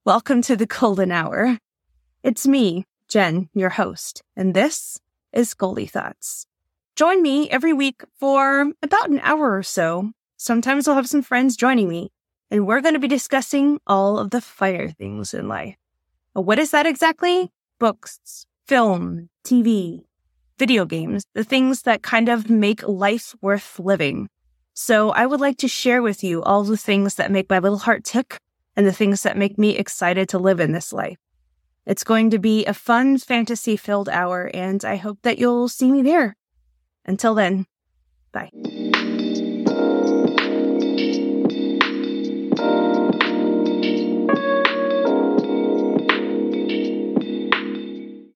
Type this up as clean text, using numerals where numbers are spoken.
Welcome to the Golden Hour. It's me, Jen, your host, and this is Goldie Thoughts. Join me every week for about an hour or so. Sometimes I'll have some friends joining me, and we're going to be discussing all of the finer things in life. What is that exactly? Books, film, TV, video games, the things that kind of make life worth living. So I would like to share with you all the things that make my little heart tick and the things that make me excited to live in this life. It's going to be a fun, fantasy-filled hour, and I hope that you'll see me there. Until then, bye.